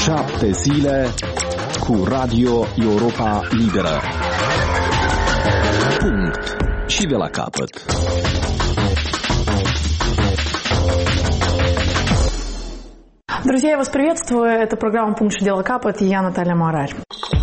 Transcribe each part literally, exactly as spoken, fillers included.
Șapte zile cu Radio Europa Liberă. Punct. Și de la capăt. Друзья, я вас приветствую. Это программа «Пункт и дело капот» и я, Наталья Марарь.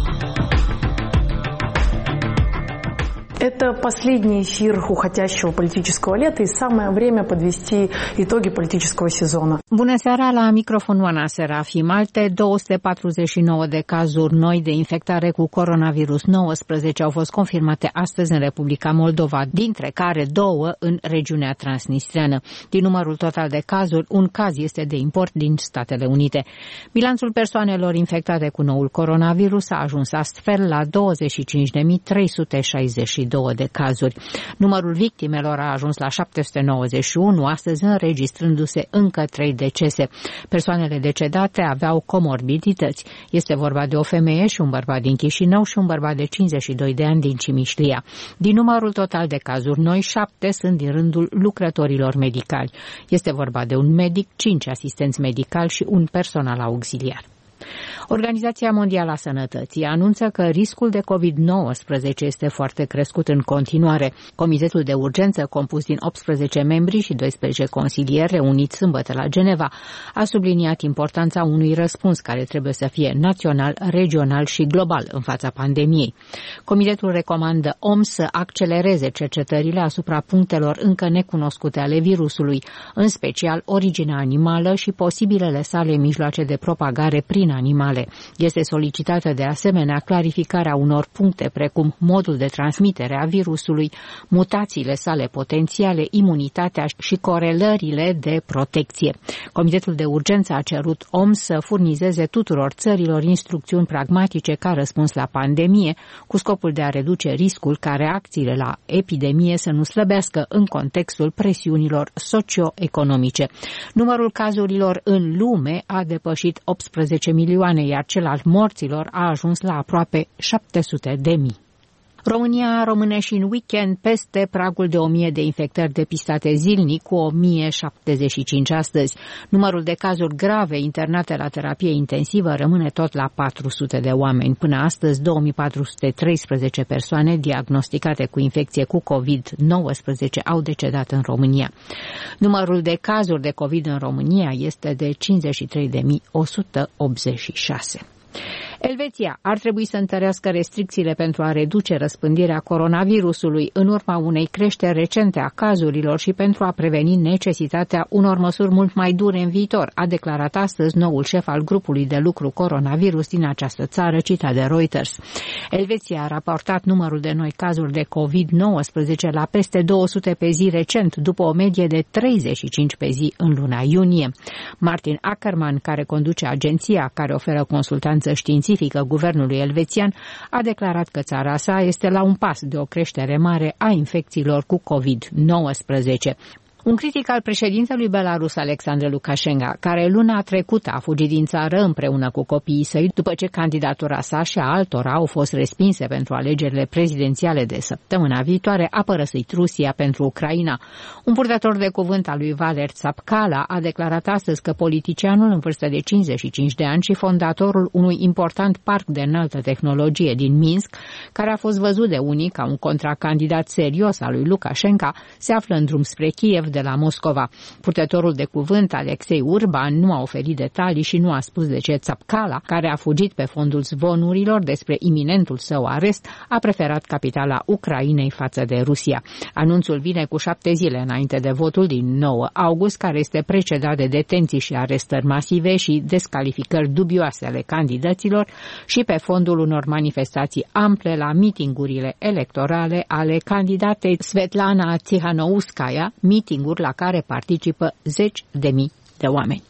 Это последний эфир уходящего политического лета и самое время подвести итоги политического сезона. Bună seara, la microfon Oana Serafim. Alte două sute patruzeci și nouă de cazuri noi de infectare cu coronavirus nouăsprezece au fost confirmate astăzi în Republica Moldova, dintre care două în regiunea transnistreană. Din numărul total de cazuri, un caz este de import din Statele Unite. Bilanțul persoanelor infectate cu noul coronavirus a ajuns astfel la douăzeci și cinci de mii trei sute șaizeci și doi de cazuri. Numărul victimelor a ajuns la șapte sute nouăzeci și unu, astăzi înregistrându-se încă trei decese. Persoanele decedate aveau comorbidități. Este vorba de o femeie și un bărbat din Chișinău și un bărbat de cincizeci și doi de ani din Cimișlia. Din numărul total de cazuri noi, șapte sunt din rândul lucrătorilor medicali. Este vorba de un medic, cinci asistenți medicali și un personal auxiliar. Organizația Mondială a Sănătății anunță că riscul de covid nouăsprezece este foarte crescut în continuare. Comitetul de urgență, compus din optsprezece membri și doisprezece consilieri reuniți sâmbătă la Geneva, a subliniat importanța unui răspuns care trebuie să fie național, regional și global în fața pandemiei. Comitetul recomandă O M S să accelereze cercetările asupra punctelor încă necunoscute ale virusului, în special originea animală și posibilele sale mijloace de propagare prin animale. Este solicitată de asemenea clarificarea unor puncte precum modul de transmitere a virusului, mutațiile sale potențiale, imunitatea și corelările de protecție. Comitetul de urgență a cerut O M S să furnizeze tuturor țărilor instrucțiuni pragmatice ca răspuns la pandemie, cu scopul de a reduce riscul ca reacțiile la epidemie să nu slăbească în contextul presiunilor socio-economice. Numărul cazurilor în lume a depășit optsprezece milioane, iar cel al morților a ajuns la aproape șapte sute de mii. România rămâne și în weekend peste pragul de o mie de infectări depistate zilnic, cu o mie șaptezeci și cinci astăzi. Numărul de cazuri grave internate la terapie intensivă rămâne tot la patru sute de oameni. Până astăzi, două mii patru sute treisprezece persoane diagnosticate cu infecție cu covid nouăsprezece au decedat în România. Numărul de cazuri de COVID în România este de cincizeci și trei de mii o sută optzeci și șase. Elveția ar trebui să întărească restricțiile pentru a reduce răspândirea coronavirusului în urma unei creșteri recente a cazurilor și pentru a preveni necesitatea unor măsuri mult mai dure în viitor, a declarat astăzi noul șef al grupului de lucru coronavirus din această țară, citat de Reuters. Elveția a raportat numărul de noi cazuri de covid nouăsprezece la peste două sute pe zi recent, după o medie de treizeci și cinci pe zi în luna iunie. Martin Ackermann, care conduce agenția care oferă consultanță științifică guvernului elvețian, a declarat că țara sa este la un pas de o creștere mare a infecțiilor cu covid nouăsprezece. Un critic al președintelui Belarus, Alexandru Lukashenko, care luna trecută a fugit din țară împreună cu copiii săi după ce candidatura sa și a altora au fost respinse pentru alegerile prezidențiale de săptămâna viitoare, a părăsit Rusia pentru Ucraina. Un purtător de cuvânt al lui Valer Tsapkala a declarat astăzi că politicianul în vârstă de cincizeci și cinci de ani și fondatorul unui important parc de înaltă tehnologie din Minsk, care a fost văzut de unii ca un contracandidat serios al lui Lukashenko, se află în drum spre Kiev de la Moscova. Purtătorul de cuvânt, Alexei Urban, nu a oferit detalii și nu a spus de ce Tsapkala, care a fugit pe fondul zvonurilor despre iminentul său arest, a preferat capitala Ucrainei față de Rusia. Anunțul vine cu șapte zile înainte de votul din nouă august, care este precedat de detenții și arestări masive și descalificări dubioase ale candidaților și pe fondul unor manifestații ample la mitingurile electorale ale candidatei Svetlana Tsikhanouskaya, miting la care participă zeci de mii de oameni.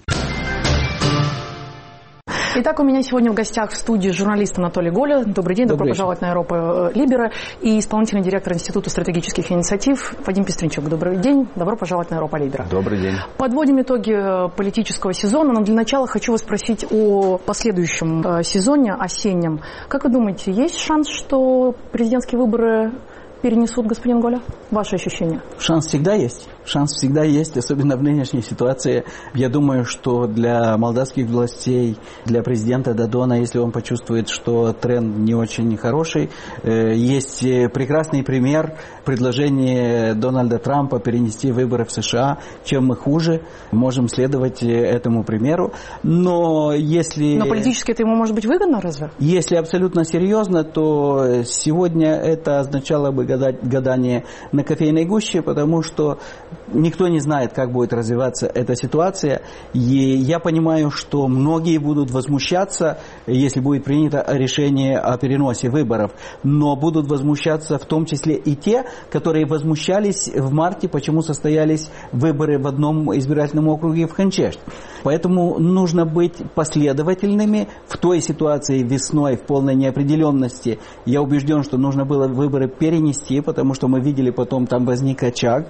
Итак, у меня сегодня в гостях в студии журналист Анатолий Голя. Добрый день, добро пожаловать на Европа Либера. И исполнительный директор Института стратегических инициатив Вадим Пестренчук. Добрый день, добро пожаловать на Европа Либера. Добрый день. Подводим итоги политического сезона, но для начала хочу вас спросить о последующем сезоне, осеннем. Как вы думаете, есть шанс, что президентские выборы перенесут, господин Голя? Ваши ощущения? Шанс всегда есть. Шанс всегда есть, особенно в нынешней ситуации. Я думаю, что для молдавских властей, для президента Додона, если он почувствует, что тренд не очень хороший, есть прекрасный пример предложения Дональда Трампа перенести выборы в США. Чем мы хуже, можем следовать этому примеру. Но если... Но политически это ему может быть выгодно, разве? Если абсолютно серьезно, то сегодня это означало бы гадание на кофейной гуще, потому что никто не знает, как будет развиваться эта ситуация. И я понимаю, что многие будут возмущаться, если будет принято решение о переносе выборов. Но будут возмущаться в том числе и те, которые возмущались в марте, почему состоялись выборы в одном избирательном округе в Ханчешт. Поэтому нужно быть последовательными. В той ситуации весной, в полной неопределенности, я убежден, что нужно было выборы перенести, потому что мы видели, потом там возник очаг.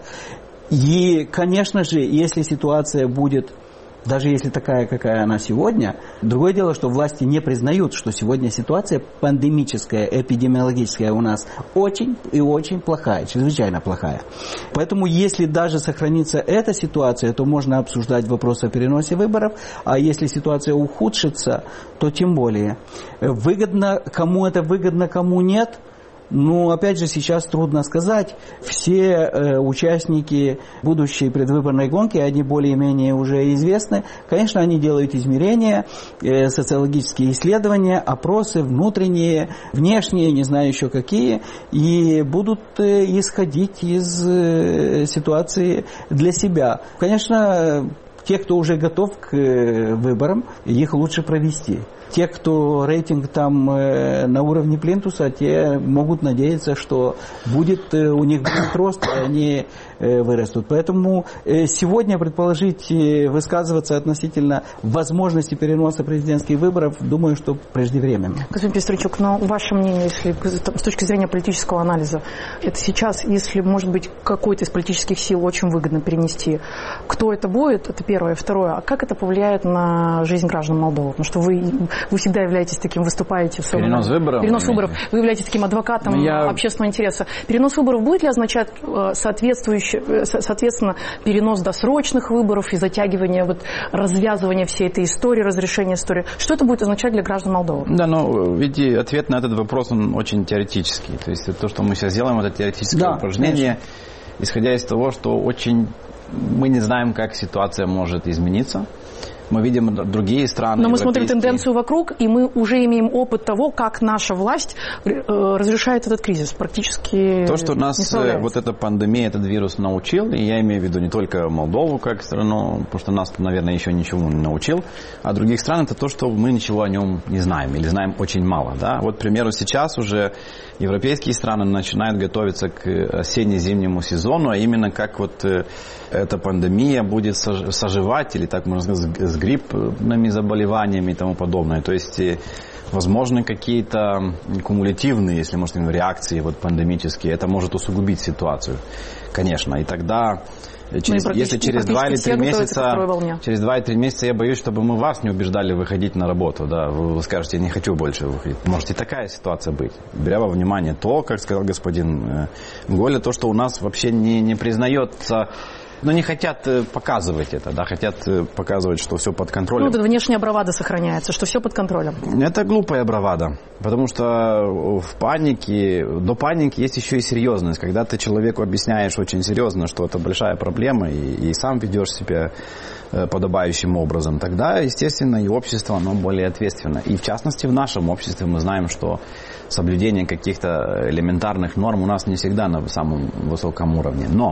И, конечно же, если ситуация будет, даже если такая, какая она сегодня, другое дело, что власти не признают, что сегодня ситуация пандемическая, эпидемиологическая у нас очень и очень плохая, чрезвычайно плохая. Поэтому, если даже сохранится эта ситуация, то можно обсуждать вопрос о переносе выборов, а если ситуация ухудшится, то тем более. Выгодно, кому это выгодно, кому нет. Ну, опять же, сейчас трудно сказать. Все э, участники будущей предвыборной гонки, они более-менее уже известны. Конечно, они делают измерения, э, социологические исследования, опросы внутренние, внешние, не знаю еще какие, и будут э, исходить из э, ситуации для себя. Конечно, те, кто уже готов к э, выборам, их лучше провести. Те, кто рейтинг там э, на уровне плинтуса, те могут надеяться, что будет, э, у них будет рост, и они э, вырастут. Поэтому э, сегодня предположить, э, высказываться относительно возможности переноса президентских выборов, думаю, что преждевременно. Господин Пестричук, но ваше мнение, если с точки зрения политического анализа, это сейчас, если, может быть, какой-то из политических сил очень выгодно перенести, кто это будет, это первое. Второе, а как это повлияет на жизнь граждан Молдовы? Потому что вы... Вы всегда являетесь таким, выступаете в своем... Перенос выборов? Перенос выборов. Вы являетесь таким адвокатом Я... общественного интереса. Перенос выборов будет ли означать соответствующее, соответственно, перенос досрочных выборов и затягивание, вот, развязывание всей этой истории, разрешение истории? Что это будет означать для граждан Молдовы? Да, ну, видите, ответ на этот вопрос, он очень теоретический. То есть то, что мы сейчас делаем, это теоретическое да, упражнение, конечно. Исходя из того, что очень... Мы не знаем, как ситуация может измениться. Мы видим другие страны. Но мы смотрим тенденцию вокруг, и мы уже имеем опыт того, как наша власть разрешает этот кризис. Практически то, что нас вот эта пандемия, этот вирус научил, и я имею в виду не только Молдову как страну, потому что нас, наверное, еще ничего не научил, а других стран, это то, что мы ничего о нем не знаем, или знаем очень мало. Да? Вот, к примеру, сейчас уже европейские страны начинают готовиться к осенне-зимнему сезону, а именно как вот эта пандемия будет соживать, или так можно сказать, с гриппными заболеваниями и тому подобное. То есть возможны какие-то кумулятивные, если можно сказать, реакции вот, пандемические. Это может усугубить ситуацию, конечно. И тогда, через, если через два или три месяца, через два или три месяца, я боюсь, чтобы мы вас не убеждали выходить на работу. Да? Вы, вы скажете, я не хочу больше выходить. Может и такая ситуация быть. Беря во внимание то, как сказал господин Голя, то, что у нас вообще не, не признается. Но не хотят показывать это, да, хотят показывать, что все под контролем. Ну, вот внешняя бравада сохраняется, что все под контролем. Это глупая бравада, потому что в панике, до паники есть еще и серьезность. Когда ты человеку объясняешь очень серьезно, что это большая проблема, и, и сам ведешь себя подобающим образом, тогда, естественно, и общество, оно более ответственно. И в частности, в нашем обществе мы знаем, что соблюдение каких-то элементарных норм у нас не всегда на самом высоком уровне. Но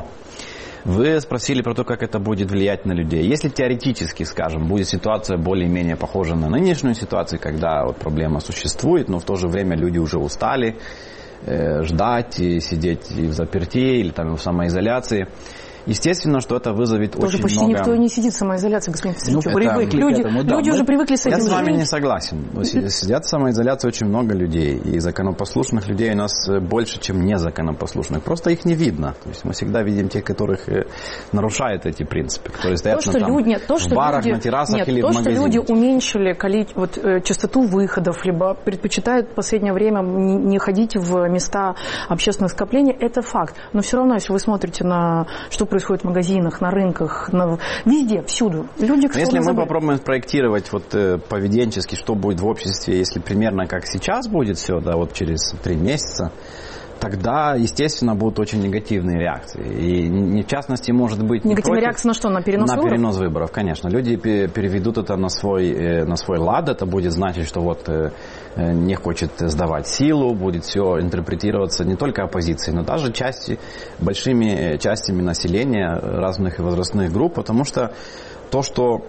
вы спросили про то, как это будет влиять на людей. Если теоретически, скажем, будет ситуация более-менее похожа на нынешнюю ситуацию, когда вот проблема существует, но в то же время люди уже устали э, ждать и сидеть и в заперти или там, в самоизоляции, естественно, что это вызовет Тоже очень почти много... никто и не сидит в самоизоляции, господин Пестричук. Ну, привыкли люди, к этому, да. люди Мы... уже привыкли с этим Я с вами жить. не согласен. Сидят в самоизоляции очень много людей, и законопослушных людей у нас больше, чем незаконопослушных. Просто их не видно. То есть мы всегда видим тех, которых нарушают эти принципы, которые стоят то, на, что там, люди, то, что в барах, люди, на террасах нет, или то, в магазине. То, что люди уменьшили коли... вот, э, частоту выходов, либо предпочитают в последнее время не ходить в места общественных скоплений, это факт. Но все равно, если вы смотрите на что происходит в магазинах, на рынках, на... везде, всюду, люди... Если мы попробуем спроектировать вот, э, поведенчески, что будет в обществе, если примерно как сейчас будет все, да, вот через три месяца, тогда, естественно, будут очень негативные реакции. И, не, в частности, может быть... Негативная реакция на что? На перенос на выборов? На перенос выборов, конечно. Люди переведут это на свой, на свой лад. Это будет значить, что вот не хочет сдавать силу, будет все интерпретироваться не только оппозицией, но даже части, большими частями населения разных возрастных групп, потому что то, что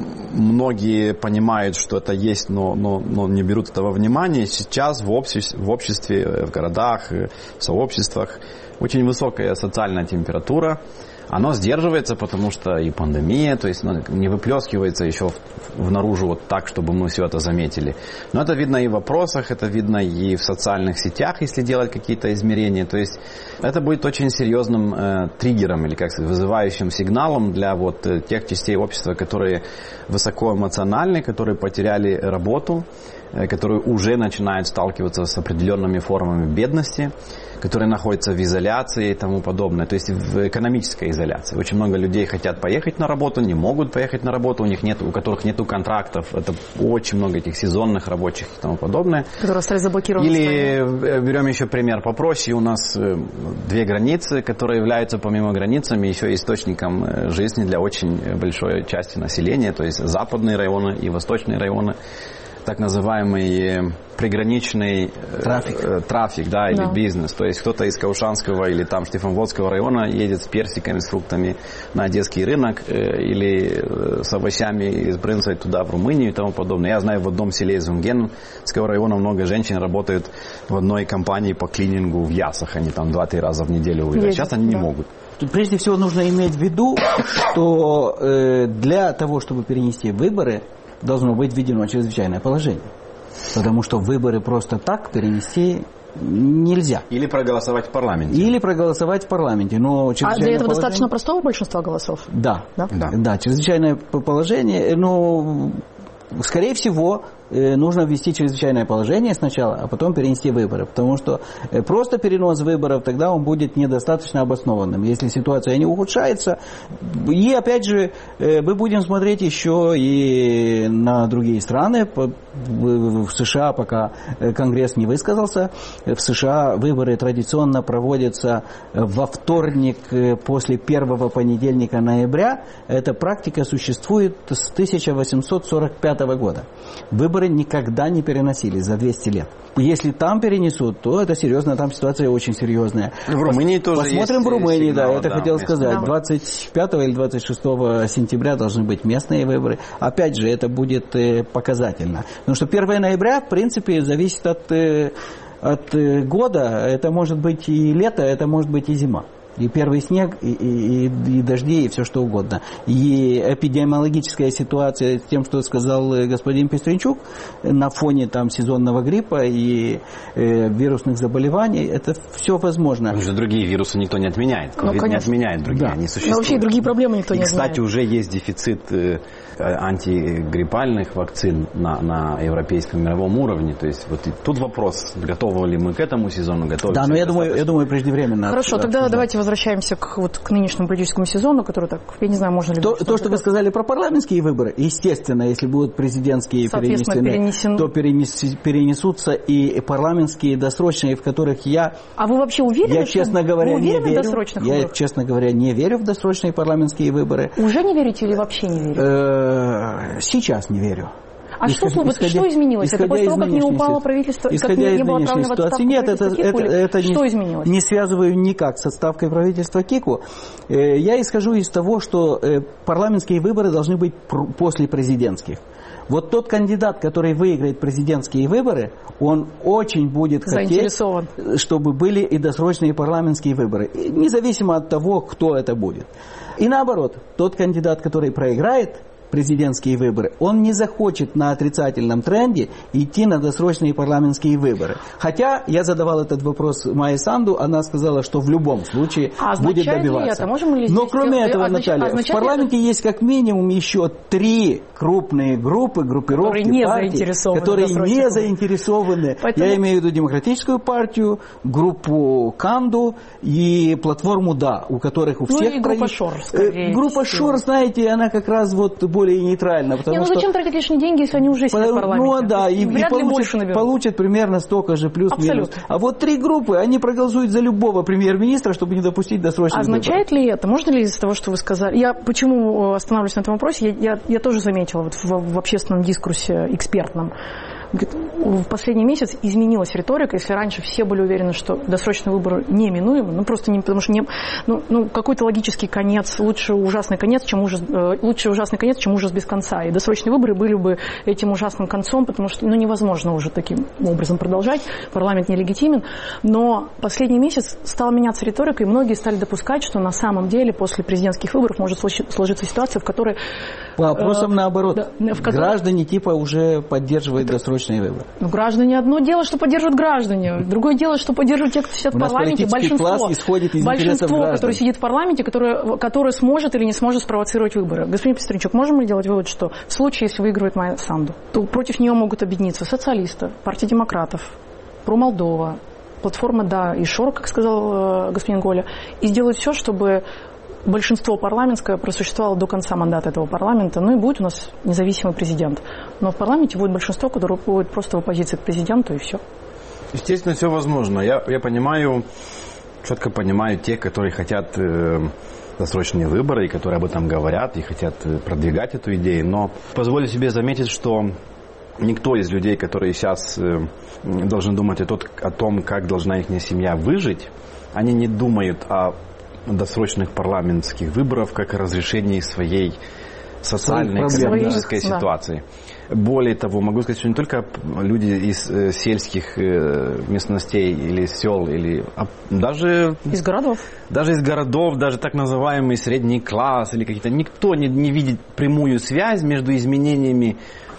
многие понимают, что это есть, но, но, но не берут этого внимания, сейчас в обществе, в обществе, в городах, в сообществах очень высокая социальная температура. Оно сдерживается, потому что и пандемия, то есть ну, не выплескивается еще в, в наружу вот так, чтобы мы все это заметили. Но это видно и в вопросах, это видно и в социальных сетях, если делать какие-то измерения. То есть это будет очень серьезным э, триггером или как сказать, вызывающим сигналом для вот э, тех частей общества, которые высокоэмоциональны, которые потеряли работу, э, которые уже начинают сталкиваться с определенными формами бедности, которые находятся в изоляции и тому подобное, то есть в экономической изоляции. Очень много людей хотят поехать на работу, не могут поехать на работу, у них нет, у которых нет контрактов, это очень много этих сезонных рабочих и тому подобное. Которые остались заблокированы. Или берем еще пример попроще, у нас две границы, которые являются помимо границами еще источником жизни для очень большой части населения, то есть западные районы и восточные районы, так называемый приграничный трафик, э, трафик да, или да. бизнес. То есть кто-то из Каушанского или там Штефанводского района едет с персиками, с фруктами на одесский рынок э, или э, с овощами из Брынца туда, в Румынию и тому подобное. Я знаю, в одном селе из Унгенского района много женщин работают в одной компании по клинингу в Ясах. Они там два-три раза в неделю уезжают. Сейчас они да. не могут. Тут прежде всего нужно иметь в виду, что э, для того, чтобы перенести выборы, должно быть введено чрезвычайное положение. Потому что выборы просто так перенести нельзя. Или проголосовать в парламенте. Или проголосовать в парламенте. Но а для этого положение... достаточно простого большинства голосов? Да. Да, да. да чрезвычайное положение, но, скорее всего, нужно ввести чрезвычайное положение сначала, а потом перенести выборы. Потому что просто перенос выборов, тогда он будет недостаточно обоснованным. Если ситуация не ухудшается. И опять же, мы будем смотреть еще и на другие страны. В США пока Конгресс не высказался. В США выборы традиционно проводятся во вторник после первого понедельника ноября. Эта практика существует с тысяча восемьсот сорок пятого года. Выборы никогда не переносились за двести лет. Если там перенесут, то это серьезно, там ситуация очень серьезная. В Румынии тоже Посмотрим есть в Румынии, сигнал, да, это да, хотел местные. сказать. двадцать пятого или двадцать шестого сентября должны быть местные выборы. Опять же, это будет показательно. Потому что первого ноября, в принципе, зависит от, от года. Это может быть и лето, это может быть и зима. И первый снег, и, и, и дожди, и все что угодно. И эпидемиологическая ситуация с тем, что сказал господин Пестричук, на фоне там сезонного гриппа и э, вирусных заболеваний, это все возможно. Уже другие вирусы никто не отменяет. ковид ну, не отменяет другие, да. они существуют. Но вообще и другие проблемы никто и, не отменяет. Кстати, уже есть дефицит э, антигриппальных вакцин на, на европейском мировом уровне. То есть вот и тут вопрос, готовы ли мы к этому сезону, готовы. Да, но я думаю, я думаю, преждевременно. Хорошо, тогда обсуждать. Давайте возвращаемся к, вот, к нынешнему политическому сезону, который так, я не знаю, можно ли... То, то что вы сказали про парламентские выборы, естественно, если будут президентские перенесены, перенесен... то перенес, перенесутся и парламентские досрочные, в которых я... А вы вообще уверены, я, честно говоря, вы уверены не верю, в досрочных я, выборах? честно говоря, не верю в досрочные парламентские выборы. Уже не верите или вообще не верите? Сейчас не верю. А что, исходя, что изменилось? Это после того, как не упало правительство, исходя как не, из не было нынешней ситуации? Нет, это, это, это что не, изменилось? не связываю никак с отставкой правительства Кику. Я исхожу из того, что парламентские выборы должны быть после президентских. Вот тот кандидат, который выиграет президентские выборы, он очень будет хотеть, чтобы были и досрочные парламентские выборы, независимо от того, кто это будет. И наоборот, тот кандидат, который проиграет президентские выборы, он не захочет на отрицательном тренде идти на досрочные парламентские выборы. Хотя я задавал этот вопрос Майе Санду, она сказала, что в любом случае а будет добиваться. Это? Можем ли Но кроме этого, означ... Наталья, в парламенте это? Есть как минимум еще три крупные группы, группировки которые не партий, заинтересованы которые не заинтересованы. Поэтому... Я имею в виду Демократическую партию, группу Канду и платформу «Да», у которых у ну всех... и группа проис... Шор, скорее. Группа Шор, знаете, она как раз вот более нейтрально. Не, ну что... зачем тратить лишние деньги, если они уже сидят в парламенте? Ну да, и, и получат, получат примерно столько же плюс-минус. А вот три группы, они проголосуют за любого премьер-министра, чтобы не допустить досрочных выборов. Означает ли это? Можно ли из-за того, что вы сказали? Я почему останавливаюсь на этом вопросе? Я, я, я тоже заметила вот в, в общественном дискурсе экспертном. В последний месяц изменилась риторика. Если раньше все были уверены, что досрочные выборы неминуемы, ну просто не, потому что не, ну, ну, какой-то логический конец, лучше ужасный конец, чем ужас, э, лучше ужасный конец, чем ужас без конца. И досрочные выборы были бы этим ужасным концом, потому что ну, невозможно уже таким образом продолжать. Парламент нелегитимен. Но последний месяц стала меняться риторика, и многие стали допускать, что на самом деле после президентских выборов может сложиться ситуация, в которой... По вопросам э, наоборот. Да, в которой... Граждане типа уже поддерживают досрочные выборы. Ну, граждане, одно дело, что поддерживают граждане, другое дело, что поддерживают те, кто сидят в парламенте, большинство, из большинство которое сидит в парламенте, которое, которое сможет или не сможет спровоцировать выборы. Господин Пестренчук, можем ли делать вывод, что в случае, если выигрывает Майя Санду, то против нее могут объединиться социалисты, партия демократов, Про-Молдова, платформа «Да» и Шор, как сказал э, господин Голя, и сделать все, чтобы большинство парламентское просуществовало до конца мандата этого парламента, ну и будет у нас независимый президент. Но в парламенте будет большинство, которое будет просто в оппозиции к президенту, и все. Естественно, все возможно. Я, я понимаю, четко понимаю тех, которые хотят э, досрочные выборы, и которые об этом говорят, и хотят продвигать эту идею. Но позволю себе заметить, что никто из людей, которые сейчас э, должны думать о, тот, о том, как должна их семья выжить, они не думают о досрочных парламентских выборов как о разрешении своей социальной, экономической да. ситуации. Более того, могу сказать, что не только люди из э, сельских э, местностей или сел, или а даже из городов, даже из городов, даже так называемый средний класс или какие-то, никто не, не видит прямую связь между изменениями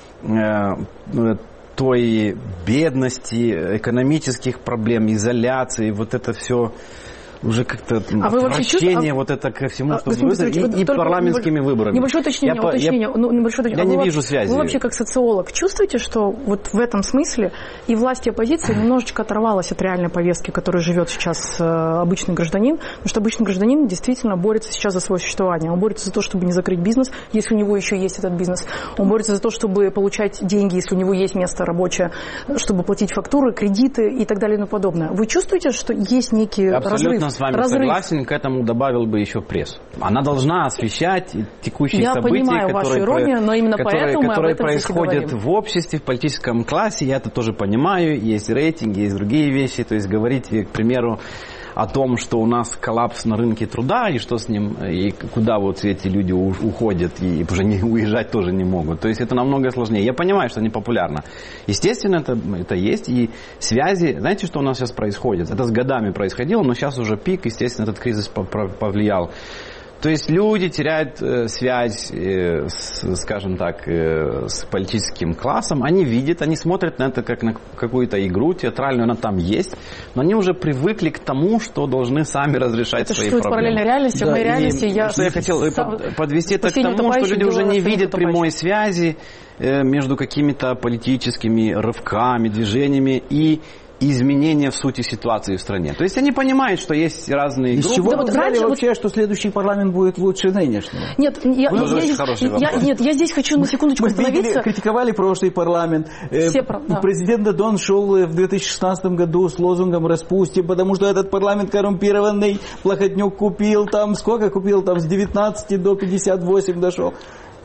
э, той бедности, экономических проблем, изоляции, вот это все. Уже как-то а отвращение вот это ко всему, а, что будет, и, и парламентскими выборами. Небольшое уточнение. Я, уточнение, я, ну, небольшое уточнение. я а не вы, вижу связи. Вы вообще как социолог чувствуете, что вот в этом смысле и власть, и оппозиция немножечко оторвалась от реальной повестки, которой живет сейчас обычный гражданин? Потому что обычный гражданин действительно борется сейчас за свое существование. Он борется за то, чтобы не закрыть бизнес, если у него еще есть этот бизнес. Он борется за то, чтобы получать деньги, если у него есть место рабочее, чтобы платить фактуры, кредиты и так далее и тому подобное. Вы чувствуете, что есть некий Абсолютно разрыв? с вами разрыв? Согласен. К этому добавил бы еще прессу. Она должна освещать текущие я события, понимаю которые, вашу иронию, но именно которые, поэтому мы которые об этом происходят в обществе, в политическом классе. Я это тоже понимаю. Есть рейтинги, есть другие вещи. То есть говорить, к примеру, о том, что у нас коллапс на рынке труда, и что с ним, и куда вот эти люди уходят, и уже не уезжать тоже не могут. То есть это намного сложнее. Я понимаю, что не популярно. Естественно, это, это есть. И связи, знаете, что у нас сейчас происходит? Это с годами происходило, но сейчас уже пик, естественно, этот кризис повлиял. То есть люди теряют э, связь, э, с, скажем так, э, с политическим классом. Они видят, они смотрят на это как на какую-то игру театральную, она там есть, но они уже привыкли к тому, что должны сами разрешать это свои проблемы. Это параллельной реальности. Да, в моей реальности я... Что я хотел с... подвести это к тому, что люди уже не видят прямой связи э, между какими-то политическими рывками, движениями и изменения в сути ситуации в стране. То есть они понимают, что есть разные Из группы. чего да, вы взяли вот... вообще, что следующий парламент будет лучше нынешнего? Нет, я, я, я, нет, я здесь хочу на секундочку мы остановиться. Мы критиковали прошлый парламент. Все, да. Президент Додон шел в две тысячи шестнадцатом году с лозунгом «Распустим», потому что этот парламент коррумпированный, Плохотнюк купил там, сколько купил, там с девятнадцати до пятидесяти восьми дошел.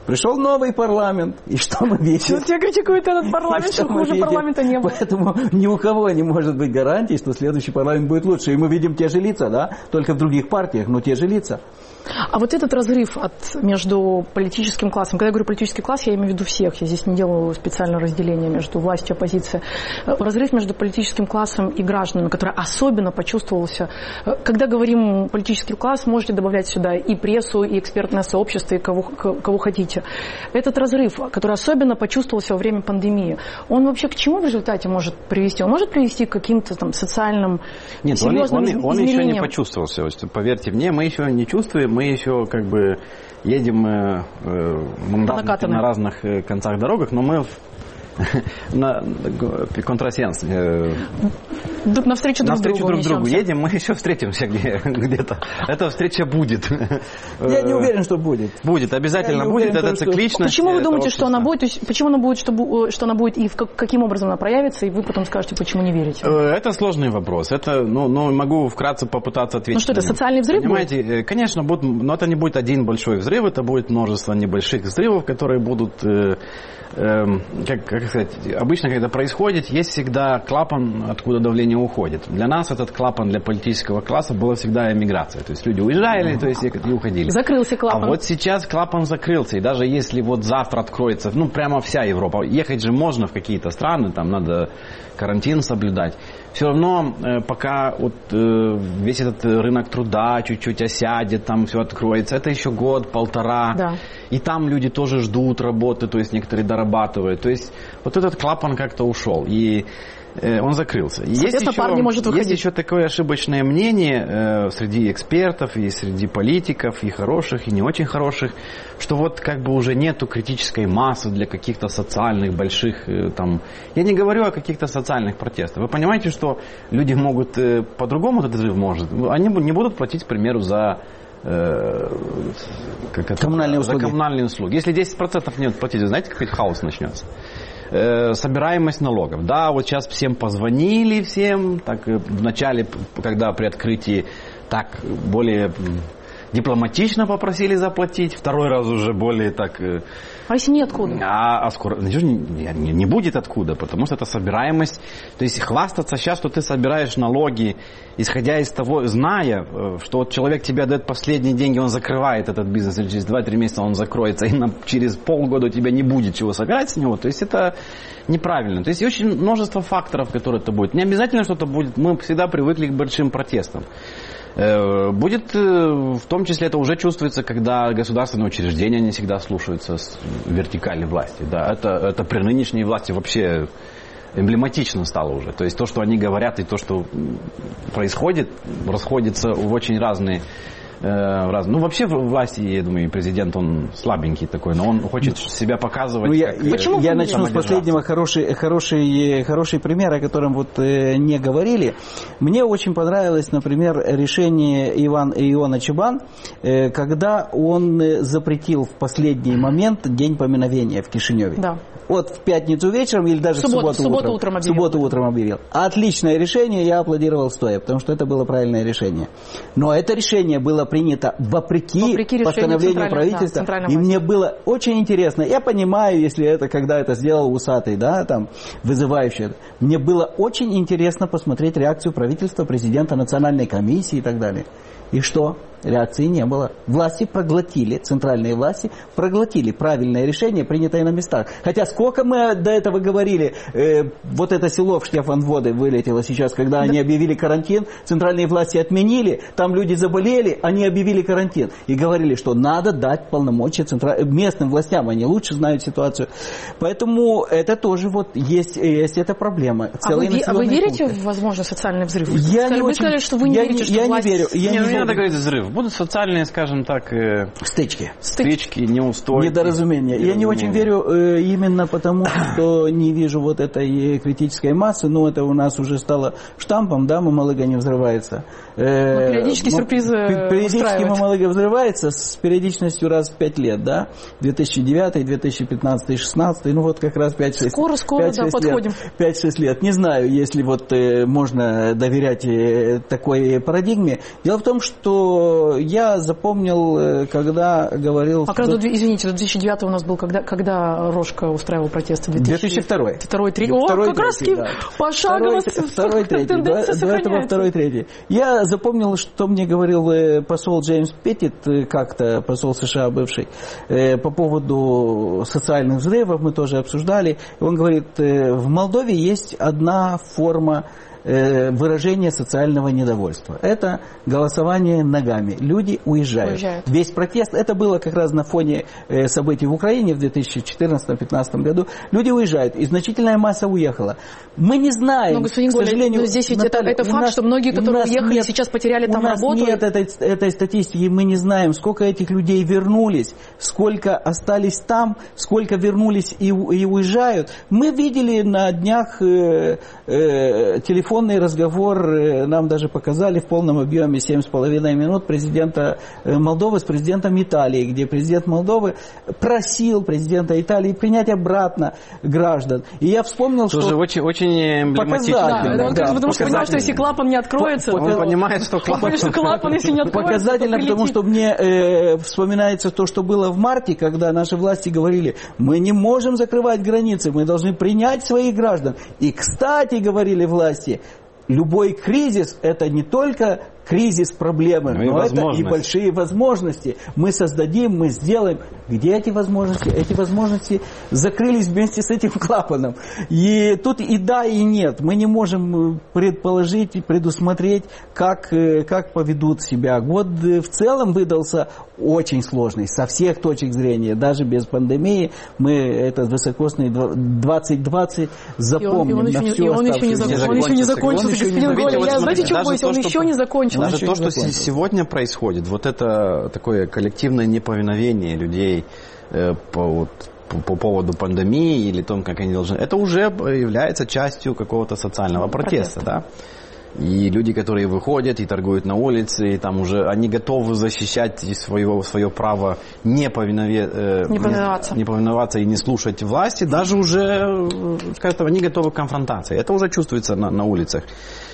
Пришел новый парламент, и что мы видим? Что тебя критикует этот парламент, что хуже парламента не было. Поэтому ни у кого не может быть гарантии, что следующий парламент будет лучше. И мы видим те же лица, да, только в других партиях, но те же лица. А вот этот разрыв от, между политическим классом, когда я говорю политический класс, я имею в виду всех, я здесь не делаю специального разделения между властью и оппозицией. Разрыв между политическим классом и гражданами, который особенно почувствовался. Когда говорим политический класс, можете добавлять сюда и прессу, и экспертное сообщество, и кого, кого хотите. Этот разрыв, который особенно почувствовался во время пандемии, он вообще к чему в результате может привести? Он может привести к каким-то там социальным Нет, серьезным он, он, он еще не изменениям? почувствовался. Поверьте мне, мы еще не чувствуем, мы еще как бы едем э, э, на, на разных э, концах дорогах, но мы на контрасенс. Друг навстречу друг, навстречу другу, друг другу едем, мы еще встретимся где, где-то. Эта встреча будет. Я не уверен, что будет. Будет, обязательно будет. Уверен, это цикличность. Почему вы думаете, что она будет? То есть, почему она будет, что, что она будет и в, каким образом она проявится, и вы потом скажете, почему не верите? Это сложный вопрос. Это, ну, ну могу вкратце попытаться ответить. Ну что это, социальный взрыв Понимаете, будет? Конечно, будет, но это не будет один большой взрыв, это будет множество небольших взрывов, которые будут, э, э, как, как сказать, обычно, когда происходит, есть всегда клапан, откуда давление уходит. Для нас этот клапан, для политического класса, была всегда эмиграция. То есть люди уезжали, то есть и уходили. Закрылся клапан. А вот сейчас клапан закрылся. И даже если вот завтра откроется, ну, прямо вся Европа. Ехать же можно в какие-то страны, там надо карантин соблюдать. Все равно, э, пока вот, э, весь этот рынок труда чуть-чуть осядет, там все откроется, это еще год, полтора. Да. И там люди тоже ждут работы, то есть некоторые дорабатывают. То есть вот этот клапан как-то ушел. И он закрылся. Есть еще, может есть еще такое ошибочное мнение э, среди экспертов и среди политиков, и хороших, и не очень хороших, что вот как бы уже нету критической массы для каких-то социальных больших э, там... Я не говорю о каких-то социальных протестах. Вы понимаете, что люди могут э, по-другому этот взрыв может. Они не будут платить, к примеру, за... Э, как это, коммунальные услуги. За коммунальные услуги. Если десять процентов не платить, знаете, какой хаос начнется? Собираемость налогов. Да, вот сейчас всем позвонили, всем, так в начале, когда при открытии, так более дипломатично попросили заплатить, второй раз уже более так... А если нет откуда? А, а скоро не, не, не будет откуда, потому что это собираемость. То есть хвастаться сейчас, что ты собираешь налоги, исходя из того, зная, что вот человек тебе дает последние деньги, он закрывает этот бизнес, и через два-три месяца он закроется, и на, через полгода у тебя не будет чего собирать с него. То есть это неправильно. То есть очень множество факторов, которые это будет. Не обязательно что-то будет. Мы всегда привыкли к большим протестам. Будет, в том числе, это уже чувствуется, когда государственные учреждения не всегда слушаются вертикальной власти. Да, это, это при нынешней власти вообще эмблематично стало уже. То есть то, что они говорят, и то, что происходит, расходится в очень разные... Раз. Ну, вообще в власти, я думаю, президент, он слабенький такой, но он хочет себя показывать. Ну, я я, я начну с последнего. Хороший, хороший, хороший пример, о котором вот э, не говорили. Мне очень понравилось, например, решение Иван, Иона Чабан, э, когда он запретил в последний момент день поминовения в Кишиневе. Да. Вот в пятницу вечером или даже в субботу, в субботу, утром, утром, объявил. субботу утром объявил. Отличное решение, я аплодировал стоя, потому что это было правильное решение. Но это решение было принято вопреки, вопреки постановлению правительства. Да, и мне было очень интересно. Я понимаю, если это, когда это сделал усатый, да, там, вызывающий. Мне было очень интересно посмотреть реакцию правительства, президента, национальной комиссии и так далее. И что? Реакции не было. Власти проглотили, центральные власти проглотили правильное решение, принятое на местах. Хотя сколько мы до этого говорили, э, вот это село в Штефанводе вылетело сейчас, когда да. они объявили карантин, центральные власти отменили, там люди заболели, они объявили карантин. И говорили, что надо дать полномочия центра... местным властям, они лучше знают ситуацию. Поэтому это тоже вот есть, есть эта проблема. А вы, а вы верите пункты. в возможный социальный взрыв? Я сказали, не вы очень, сказали, что вы не я верите, не, что я власть... не верю. Я не, не, не надо говорить взрыв. Будут социальные, скажем так, э, стычки. стычки, неустойки. Недоразумения. Я не очень верю э, именно потому, что не вижу вот этой критической массы. Ну, это у нас уже стало штампом, да, Мамалыга не взрывается. Э, периодически ну, сюрпризы Периодически Мамалыга взрывается с периодичностью раз в пять лет, да. две тысячи девятый, две тысячи пятнадцатый, две тысячи шестнадцатый, ну вот как раз пять-шесть. Скоро, скоро, да, подходим. пять-шесть лет. Не знаю, если вот э, можно доверять э, такой парадигме. Дело в том, что что я запомнил, когда говорил... А как раз, извините, две тысячи девятый у нас был, когда, когда Рожко устраивал протесты? две тысячи второй. Второй, третий. О, как раз да. пошагово. Второй, третий. До, до этого второй, третий. Я запомнил, что мне говорил посол Джеймс Петтит, как-то посол США бывший, по поводу социальных взрывов, мы тоже обсуждали. Он говорит, в Молдове есть одна форма выражение социального недовольства. Это голосование ногами. Люди уезжают. уезжают. Весь протест, это было как раз на фоне событий в Украине в две тысячи четырнадцатом-пятнадцатом году. Люди уезжают, и значительная масса уехала. Мы не знаем, но, господин к сожалению... но здесь ведь Наталья, это, это факт, нас, что многие, которые уехали, нет, сейчас потеряли там работу. У нас нет этой, этой статистики, мы не знаем, сколько этих людей вернулись, сколько остались там, сколько вернулись и, и уезжают. Мы видели на днях э, э, телефон Телефонный разговор нам даже показали в полном объеме семь с половиной минут президента Молдовы с президентом Италии, где президент Молдовы просил президента Италии принять обратно граждан. И я вспомнил, что... Тоже очень, очень эмблематично. Да, да, он, да, потому что понимал, что если клапан не откроется... Он то... понимает, что клапан... что клапан, если не откроется, показательно, потому что мне э, вспоминается то, что было в марте, когда наши власти говорили, мы не можем закрывать границы, мы должны принять своих граждан. И, кстати, говорили власти, любой кризис – это не только кризис проблемы, но, но это и большие возможности. Мы создадим, мы сделаем. Где эти возможности? Эти возможности закрылись вместе с этим клапаном. И тут и да, и нет. Мы не можем предположить и предусмотреть, как, как поведут себя. Год в целом выдался очень сложный, со всех точек зрения. Даже без пандемии мы этот высокосный двадцать двадцать запомним. И он, и он, на еще, и он еще не закончился. Он еще не закончился, господин Голя. Я, знаете, чего боюсь? Он еще не закончился. Даже то, что сегодня происходит, вот это такое коллективное неповиновение людей э, по, вот, по, по поводу пандемии или том, как они должны... Это уже является частью какого-то социального протеста, да? И люди, которые выходят и торгуют на улице, и там уже они готовы защищать свое, свое право не, повинове, э, не, повиноваться. не повиноваться и не слушать власти, даже уже, скажем, они готовы к конфронтации. Это уже чувствуется на, на улицах.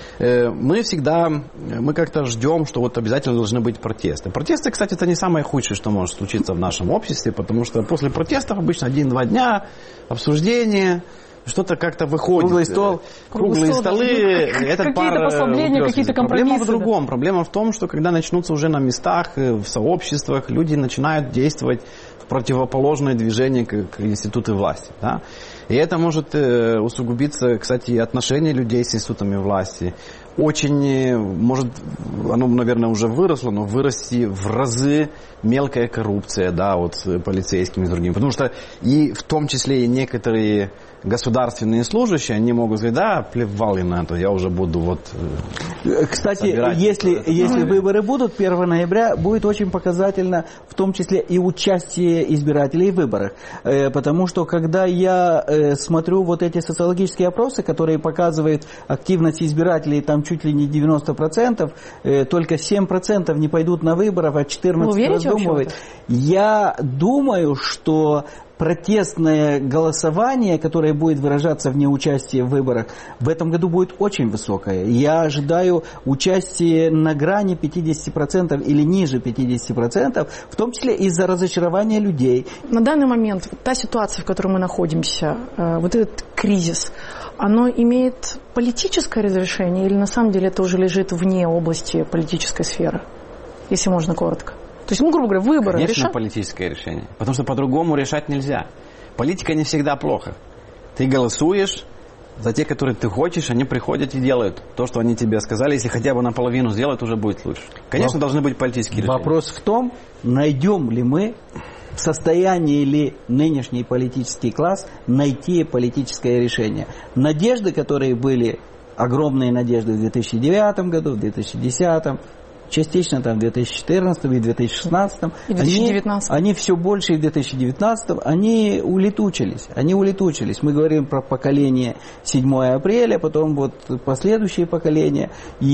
Мы всегда, мы как-то ждем, что вот обязательно должны быть протесты. Протесты, кстати, это не самое худшее, что может случиться в нашем обществе, потому что после протестов обычно один-два дня обсуждение, что-то как-то выходит. Круглый стол. Круглые стол, столы. Да. Это какие-то послабления, какие-то компромиссы. Проблема в другом. Да. Проблема в том, что когда начнутся уже на местах, в сообществах, люди начинают действовать в противоположное движение к, к институту власти. Да? И это может э, усугубиться, кстати, отношения людей с институтами власти. Очень, может, оно, наверное, уже выросло, но вырасти в разы мелкая коррупция, да, вот с полицейскими и другими. Потому что и в том числе и некоторые государственные служащие, они могут сказать, да, плевал я на это, я уже буду вот... Кстати, если, если выборы будут первого ноября, будет очень показательно, в том числе и участие избирателей в выборах. Потому что, когда я смотрю вот эти социологические опросы, которые показывают активность избирателей, там чуть ли не девяносто процентов, только семь процентов не пойдут на выборы, а четырнадцать процентов раздумывают. Я думаю, что протестное голосование, которое будет выражаться в неучастии в выборах, в этом году будет очень высокое. Я ожидаю участия на грани пятьдесят процентов или ниже пятьдесят процентов, в том числе из-за разочарования людей. На данный момент та ситуация, в которой мы находимся, вот этот кризис, оно имеет политическое разрешение или на самом деле это уже лежит вне области политической сферы, если можно коротко? То есть, ну, грубо говоря, выборы Конечно, решат? политическое решение. Потому что по-другому решать нельзя. Политика не всегда плохо. Ты голосуешь за те, которые ты хочешь, они приходят и делают то, что они тебе сказали. Если хотя бы наполовину сделают, уже будет лучше. Конечно, Вопрос. должны быть политические решения. Вопрос в том, найдем ли мы, в состоянии ли нынешний политический класс найти политическое решение. Надежды, которые были, огромные надежды в две тысячи девятом году, в две тысячи десятом, частично там в две тысячи четырнадцатом и две тысячи шестнадцатом, и две тысячи девятнадцатом. Они, они все больше и в две тысячи девятнадцатом, они улетучились, они улетучились. Мы говорим про поколение седьмого апреля, потом вот последующие поколения,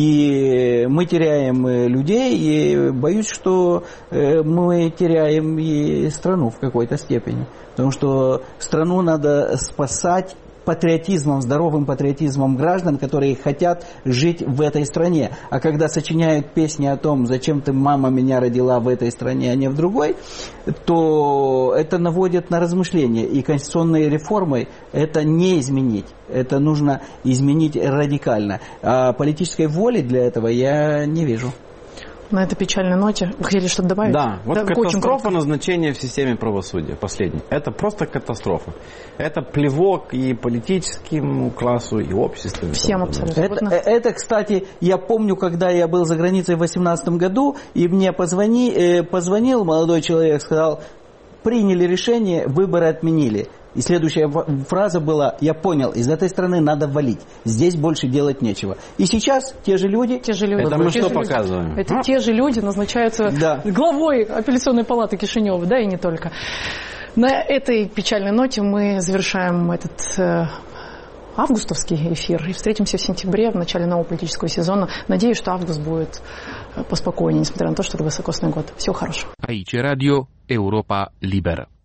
и мы теряем людей, и боюсь, что мы теряем и страну в какой-то степени, потому что страну надо спасать патриотизмом, здоровым патриотизмом граждан, которые хотят жить в этой стране. А когда сочиняют песни о том, зачем ты, мама, меня родила в этой стране, а не в другой, то это наводит на размышления. И конституционной реформой это не изменить. Это нужно изменить радикально. А политической воли для этого я не вижу. На этой печальной ноте вы хотели что-то добавить? Да, вот да, катастрофа назначения в системе правосудия, последний. Это просто катастрофа. Это плевок и политическому классу, и обществу. Всем абсолютно. Это, это, кстати, я помню, когда я был за границей в две тысячи восемнадцатом году, и мне позвони, э, позвонил молодой человек, сказал, приняли решение, выборы отменили. И следующая фраза была: я понял, из этой страны надо валить. Здесь больше делать нечего. И сейчас те же люди... Те же люди. Это мы те что же показываем? Люди, это а? те же люди назначаются да. главой апелляционной палаты Кишинева, да, и не только. На этой печальной ноте мы завершаем этот э, августовский эфир и встретимся в сентябре, в начале нового политического сезона. Надеюсь, что август будет поспокойнее, несмотря на то, что это высокосный год. Всего хорошего. Aici Radio Europa Liberă.